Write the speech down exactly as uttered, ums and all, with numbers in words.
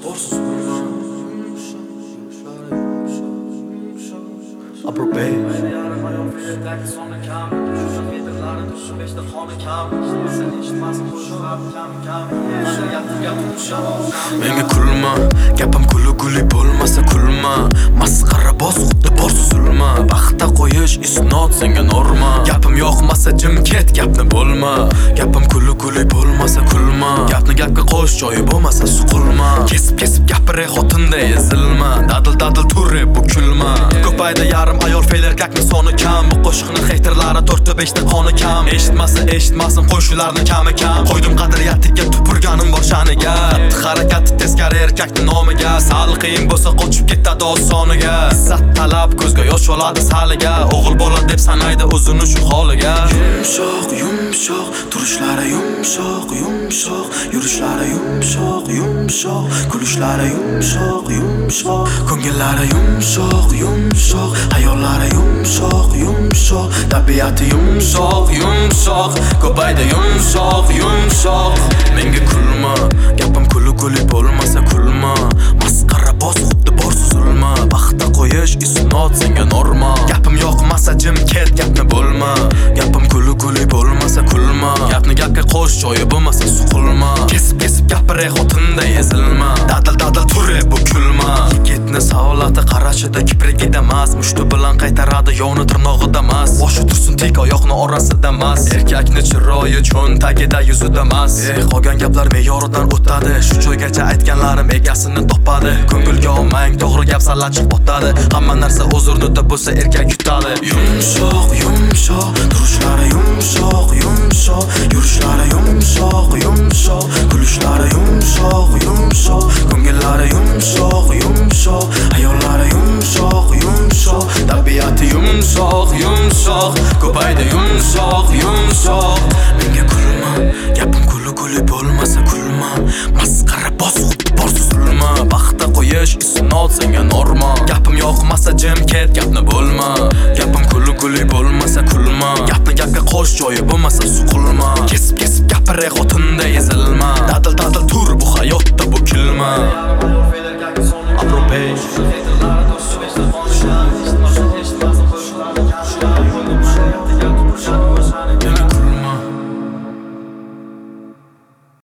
borsiz Abrobe Menga kulma, gapim kuli guli bo'lmasa kulma. Masxara boz xuddi borsiz ulma. Baxtda qo'yish isnot senga norma. Gapim yoqmasa jim ket, gapni bo'lma. Gapim kuli guli bo'lmasa kulma. Gapni gapga qo'sh, joyi bo'lmasa suqulma. Kesib kesib gapiray xotinda ezilma. Dadil dadil turib bu kulma. Ko'payda yarim ayol fe'l erkakning soni kam. Bu qo'shiqni heyterlari to'rtta beshta qoni kam. Eshitmasa eshitmasin qo'shularni kami kam. Qo'ydim qadriyatiga tupurganim bor shaniga. Harakati teskari erkakning nomiga. Sal qiyin bo'lsa qochib ketadi osoniga. Izzat talab ko'zga yosh oladi saliga. O'g'il bola deb sanaydi o'zini shu holiga. Yumshoq yumshoq turishlari yumshoq yumshoq yurishlari yumshoq yumshoq kulishlari yumshoq yumshoq ko'ngillari yumshoq yumshoq hayollari yumshoq yumshoq tabiati yumshoq yumshoq ko'payda yumshoq yumshoq menga kulma gapim kuli kuli bo'lmasa kulma masxara boz xuddi borsiz ulma baxtda qo'yish isnot senga norma gapim yoqmasa jim ket gapni bo'lma gapim kuli kuli bo'lmasa kulma gapni gapga qo'sh joyi bo'lmasa suqulma kesib kesib gapiray xotinda ezilma dadil dadil turib bu kulma yigitni savolati qarashida kiprigida emas mushti bilan qaytaradi yovni tirnog'ida emas boshi tursin tik oyoqni orasida emas erkakni chiroyi cho'ntagida yuzida emas eh qolgan gaplar me'yoridan o'tadi shu joygacha aytganlarim egasini topadi ko'ngilga olmang to'g'ri gap sallachiq botadi hamma narsa o'z o'rnida bo'lsa erkak yutadi yumshoq yumshoq turishlari yumshoq yumshoq yurishlari yumshoq yumshoq kulishlari yumshoq yumshoq ko'ngillari yumshoq yumshoq hayollari yumshoq yumshoq tabiati yumshoq yumshoq ko'payda yumshoq yumshoq menga kulma gapim kuli kuli bo'lmasa kulma masxara boz xuddi borsiz ulma baxtda qo'yish isnot senga norma gapim yoqmasa jim ket gapni bo'lma gapim kuli kuli bo'lmasa kulma gapni gapga qo'sh joyi bo'lmasa suqulma kesib kesib gapiray xotinda ezilma dadil dadil tur bu hayotda bu kulma